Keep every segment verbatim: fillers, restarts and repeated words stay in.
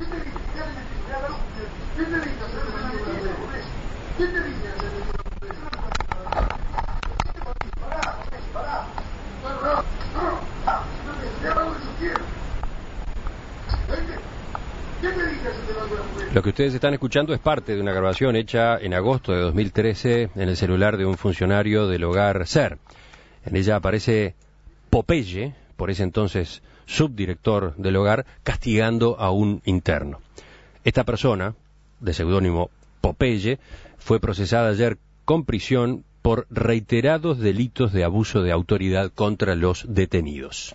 Lo que ustedes están escuchando es parte de una grabación hecha en agosto de dos mil trece en el celular de un funcionario del hogar SER. En ella aparece Popeye, por ese entonces subdirector del hogar, castigando a un interno. Esta persona, de seudónimo Popeye, fue procesada ayer con prisión por reiterados delitos de abuso de autoridad contra los detenidos.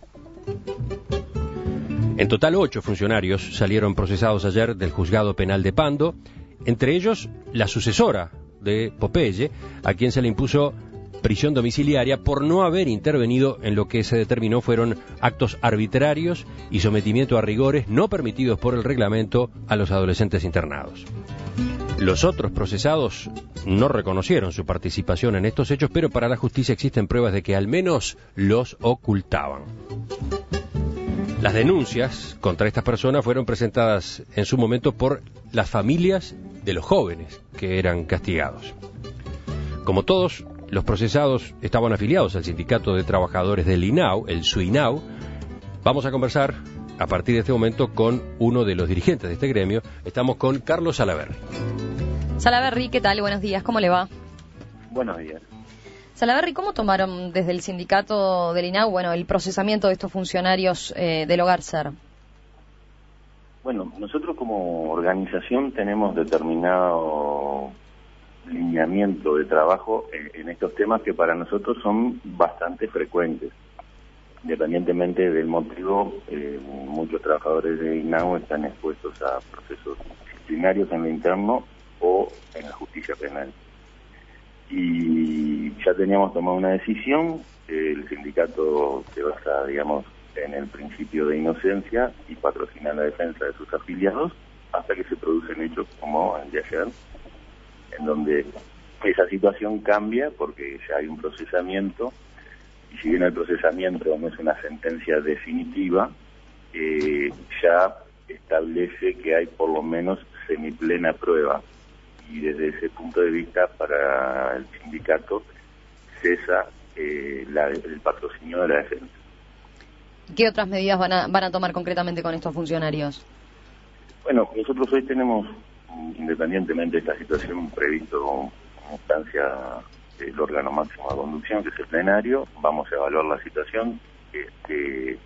En total, ocho funcionarios salieron procesados ayer del juzgado penal de Pando, entre ellos la sucesora de Popeye, a quien se le impuso prisión domiciliaria por no haber intervenido en lo que se determinó fueron actos arbitrarios y sometimiento a rigores no permitidos por el reglamento a los adolescentes internados. Los otros procesados no reconocieron su participación en estos hechos, pero para la justicia existen pruebas de que al menos los ocultaban. Las denuncias contra estas personas fueron presentadas en su momento por las familias de los jóvenes que eran castigados. Como todos los procesados estaban afiliados al Sindicato de Trabajadores del INAU, el SUINAU, vamos a conversar a partir de este momento con uno de los dirigentes de este gremio. Estamos con Carlos Salaverry. Salaverry, ¿qué tal? Buenos días, ¿cómo le va? Buenos días. Salaverry, ¿cómo tomaron desde el sindicato del INAU, bueno, el procesamiento de estos funcionarios eh, del hogar SER? Bueno, nosotros como organización tenemos determinado lineamiento de trabajo en, en estos temas que para nosotros son bastante frecuentes. Independientemente del motivo, eh, muchos trabajadores de INAU están expuestos a procesos disciplinarios en lo interno o en la justicia penal. Y ya teníamos tomado una decisión, el sindicato se basa, digamos, en el principio de inocencia y patrocina la defensa de sus afiliados hasta que se producen hechos como el de ayer, en donde esa situación cambia porque ya hay un procesamiento, y si bien el procesamiento no es una sentencia definitiva, eh, ya establece que hay por lo menos semiplena prueba. Y desde ese punto de vista, para el sindicato, cesa eh, la, el patrocinio de la defensa. ¿Qué otras medidas van a, van a tomar concretamente con estos funcionarios? Bueno, nosotros hoy tenemos, independientemente de esta situación, previsto una instancia del órgano máximo de conducción, que es el plenario. Vamos a evaluar la situación. Este,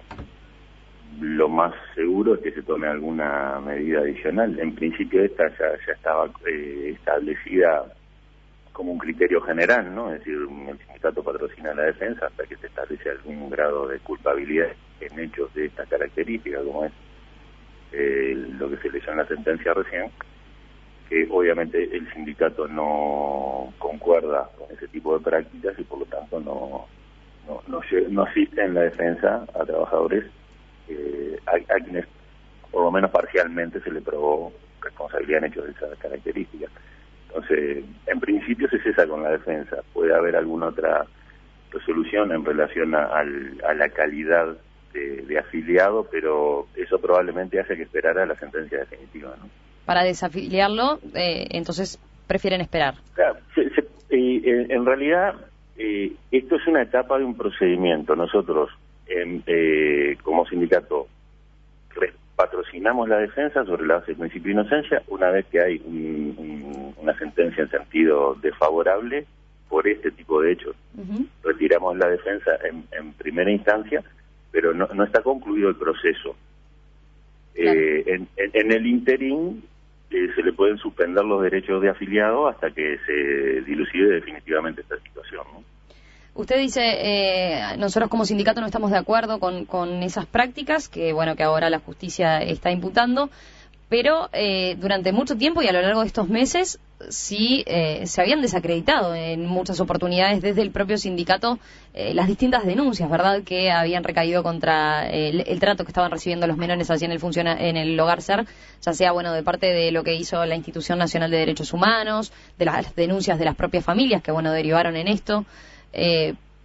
lo más seguro es que se tome alguna medida adicional. En principio esta ya, ya estaba eh, establecida como un criterio general, ¿no? Es decir, el sindicato patrocina la defensa hasta que se establece algún grado de culpabilidad en hechos de esta característica, como es eh, lo que se leyó en la sentencia recién, que obviamente el sindicato no concuerda con ese tipo de prácticas y por lo tanto no, no, no, no asiste en la defensa a trabajadores Eh, a, a quienes por lo menos parcialmente se le probó responsabilidad en hechos de esas características. Entonces, en principio se cesa con la defensa. Puede haber alguna otra resolución en relación a, a, a la calidad de, de afiliado, pero eso probablemente hace que esperar a la sentencia definitiva, ¿no? Para desafiliarlo, eh, entonces prefieren esperar. Claro, se, se, eh, en realidad eh, esto es una etapa de un procedimiento. Nosotros Eh, eh, como sindicato patrocinamos la defensa sobre la base del principio de inocencia. Una vez que hay un, un, una sentencia en sentido desfavorable por este tipo de hechos, uh-huh. retiramos la defensa en, en primera instancia, pero no, no está concluido el proceso. Claro. Eh, en, en, en el interín eh, se le pueden suspender los derechos de afiliado hasta que se dilucide definitivamente esta situación, ¿no? Usted dice, eh, nosotros como sindicato no estamos de acuerdo con, con esas prácticas que, bueno, que ahora la justicia está imputando, pero eh, durante mucho tiempo y a lo largo de estos meses sí eh, se habían desacreditado en muchas oportunidades desde el propio sindicato eh, las distintas denuncias, ¿verdad?, que habían recaído contra el, el trato que estaban recibiendo los menores allí en el funciona, en el hogar SER, ya sea, bueno, de parte de lo que hizo la Institución Nacional de Derechos Humanos, de las denuncias de las propias familias que, bueno, derivaron en esto. Eh,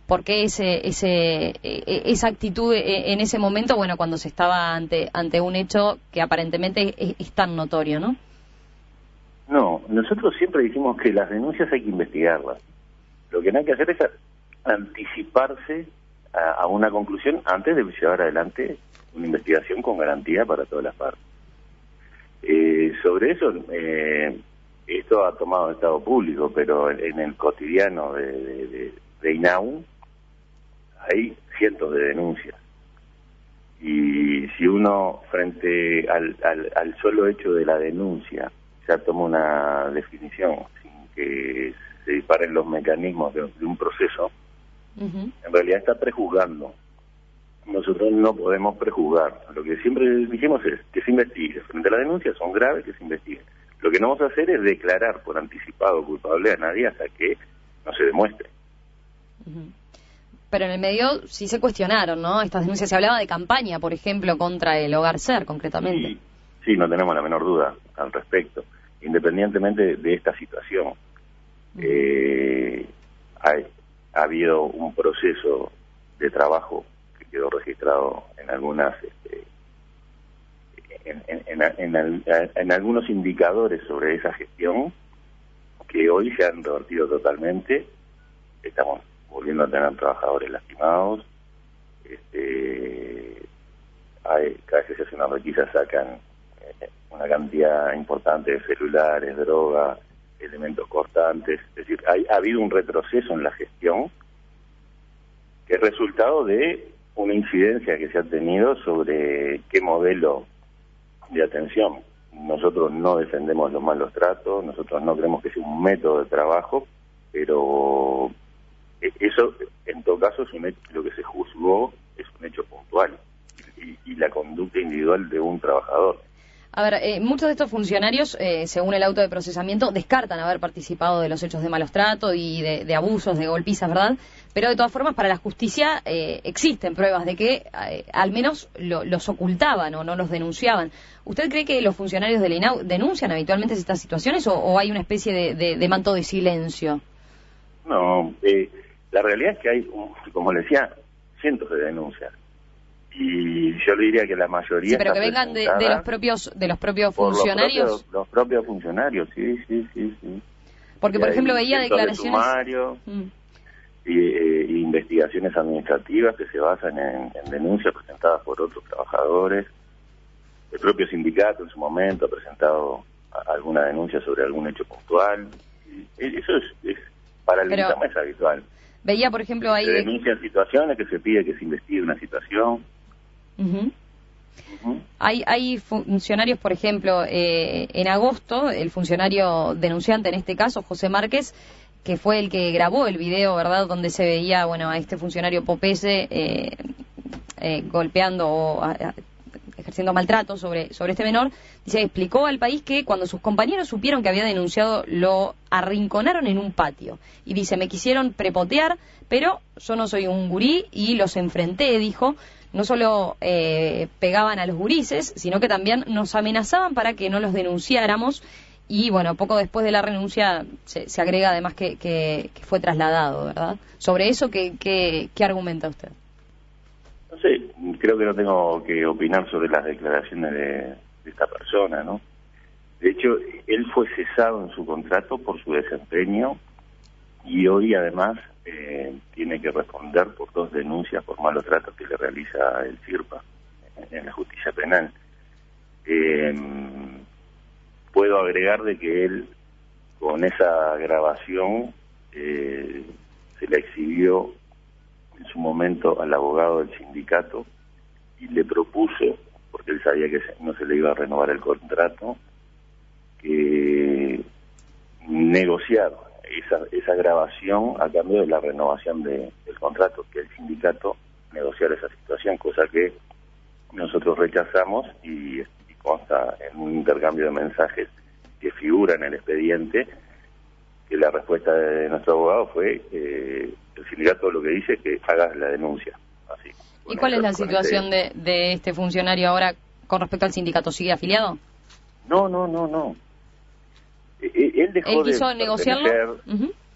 por qué ese, ese, esa actitud en ese momento, bueno, cuando se estaba ante, ante un hecho que aparentemente es, es tan notorio, ¿no? No, nosotros siempre dijimos que las denuncias hay que investigarlas. Lo que no hay que hacer es anticiparse a, a una conclusión antes de llevar adelante una investigación con garantía para todas las partes. Eh, sobre eso, eh, esto ha tomado estado público, pero en, en el cotidiano de, de, de, de INAU hay cientos de denuncias. Y si uno, frente al, al, al solo hecho de la denuncia, ya toma una definición sin que se disparen los mecanismos de, de un proceso, uh-huh. en realidad está prejuzgando. Nosotros no podemos prejuzgar. Lo que siempre dijimos es que se investigue. Frente a la denuncia son graves, que se investigue. Lo que no vamos a hacer es declarar por anticipado culpable a nadie hasta que no se demuestre. Uh-huh. Pero en el medio sí se cuestionaron, ¿no? Estas denuncias, se hablaba de campaña, por ejemplo, contra el Hogar Ser, concretamente. Sí, sí, no tenemos la menor duda al respecto. Independientemente de esta situación, uh-huh. eh, hay, ha habido un proceso de trabajo que quedó registrado en algunas, este, en, en, en, en, en algunos indicadores sobre esa gestión que hoy se han revertido totalmente. Estamos volviendo a tener trabajadores lastimados, este, hay, cada vez que se hace una requisa sacan eh, una cantidad importante de celulares, droga, elementos cortantes, es decir, hay, ha habido un retroceso en la gestión que es resultado de una incidencia que se ha tenido sobre qué modelo de atención. Nosotros no defendemos los malos tratos, nosotros no creemos que sea un método de trabajo, pero eso, en todo caso, es un hecho, lo que se juzgó es un hecho puntual y, y la conducta individual de un trabajador. A ver, eh, muchos de estos funcionarios, eh, según el auto de procesamiento, descartan haber participado de los hechos de malos tratos y de, de abusos, de golpizas, ¿verdad? Pero de todas formas, para la justicia eh, existen pruebas de que eh, al menos lo, los ocultaban o no los denunciaban. ¿Usted cree que los funcionarios del INAU denuncian habitualmente estas situaciones o, o hay una especie de, de, de manto de silencio? No, eh, la realidad es que hay, como le decía, cientos de denuncias. Y yo le diría que la mayoría... Sí, pero que vengan de, de los propios de los propios funcionarios. Los propios, los propios funcionarios, sí, sí, sí, sí. Porque, y por ejemplo, veía declaraciones... De sumario, mm. y, eh, y investigaciones administrativas que se basan en, en denuncias presentadas por otros trabajadores. El propio sindicato en su momento ha presentado a, alguna denuncia sobre algún hecho puntual. Y eso es, es para el INTAMA es habitual. Veía, por ejemplo, ahí... Se denuncian situaciones, que se pide que se investigue una situación. Uh-huh. Uh-huh. Hay, hay funcionarios, por ejemplo, eh, en agosto, el funcionario denunciante en este caso, José Márquez, que fue el que grabó el video, ¿verdad?, donde se veía, bueno, a este funcionario Popeye eh, eh, golpeando o a, a, ejerciendo maltrato sobre, sobre este menor, dice, explicó al país que cuando sus compañeros supieron que había denunciado, lo arrinconaron en un patio. Y dice, me quisieron prepotear, pero yo no soy un gurí y los enfrenté, dijo. No solo eh, pegaban a los gurises, sino que también nos amenazaban para que no los denunciáramos. Y bueno, poco después de la renuncia se, se agrega además que, que, que fue trasladado, ¿verdad? Sobre eso, ¿qué, qué, qué argumenta usted? No sé, creo que no tengo que opinar sobre las declaraciones de, de esta persona, ¿no? De hecho, él fue cesado en su contrato por su desempeño y hoy además eh, tiene que responder por dos denuncias por malos tratos que le realiza el CIRPA en, en la justicia penal. Eh, puedo agregar de que él, con esa grabación, eh, se la exhibió en su momento al abogado del sindicato y le propuso, porque él sabía que no se le iba a renovar el contrato, que negociar esa, esa grabación a cambio de la renovación de, del contrato, que el sindicato negociara esa situación, cosa que nosotros rechazamos y, y consta en un intercambio de mensajes que figura en el expediente, que la respuesta de nuestro abogado fue eh, el sindicato lo que dice es que hagas la denuncia. Así. ¿Y cuál es la situación de, de este funcionario ahora con respecto al sindicato? ¿Sigue afiliado? No, no, no, no. Él dejó ¿Él quiso de negociarlo? pertenecer, uh-huh.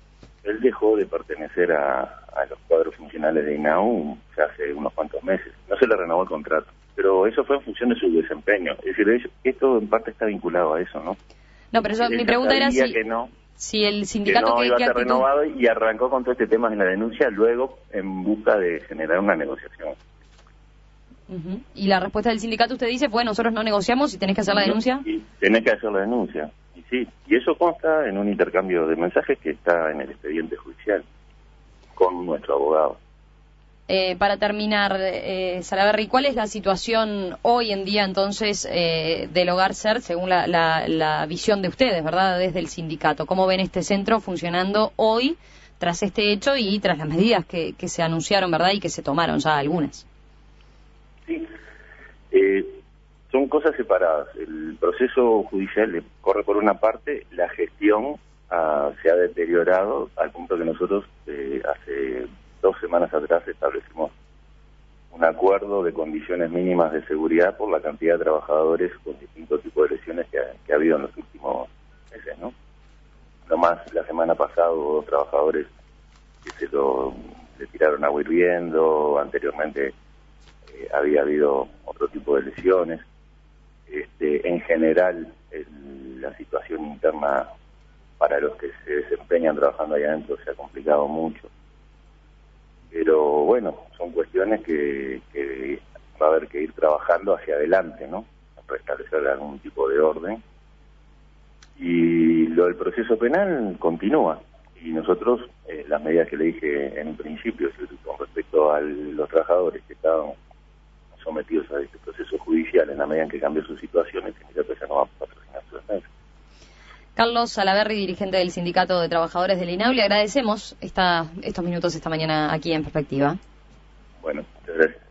él dejó de pertenecer a, a los cuadros funcionales de I N A U ya hace unos cuantos meses. No se le renovó el contrato, pero eso fue en función de su desempeño. Es decir, esto en parte está vinculado a eso, ¿no? No, pero yo, mi pregunta era si, que no, si el sindicato... que no que, iba a que ser actitud... renovado y arrancó con todo este tema en la denuncia luego en busca de generar una negociación. Uh-huh. Y la respuesta del sindicato, usted dice, pues nosotros no negociamos y tenés que hacer la denuncia. Y tenés que hacer la denuncia. Y sí, y eso consta en un intercambio de mensajes que está en el expediente judicial con nuestro abogado. Eh, para terminar, eh, Salaverry, ¿cuál es la situación hoy en día entonces eh, del Hogar SER según la, la, la visión de ustedes, verdad, desde el sindicato? ¿Cómo ven este centro funcionando hoy tras este hecho y tras las medidas que, que se anunciaron, verdad, y que se tomaron ya algunas? Sí, eh, son cosas separadas. El proceso judicial le corre por una parte, la gestión ah, se ha deteriorado al punto que nosotros eh, hace dos semanas atrás establecimos un acuerdo de condiciones mínimas de seguridad por la cantidad de trabajadores con distintos tipos de lesiones que ha, que ha habido en los últimos meses, ¿no? Nomás la semana pasada hubo dos trabajadores que se lo le tiraron agua hirviendo, anteriormente Eh, había habido otro tipo de lesiones. Este, en general, el, la situación interna para los que se desempeñan trabajando ahí adentro se ha complicado mucho. Pero bueno, son cuestiones que, que va a haber que ir trabajando hacia adelante, ¿no? Para establecer algún tipo de orden. Y lo del proceso penal continúa. Y nosotros, eh, las medidas que le dije en un principio, con respecto a los trabajadores que estaban sometidos a este proceso judicial, en la medida en que cambie su situación, el sindicato ya no va a patrocinar su defensa. Carlos Salaverry, dirigente del Sindicato de Trabajadores del I N A U, le agradecemos esta, estos minutos esta mañana aquí en Perspectiva. Bueno, muchas gracias.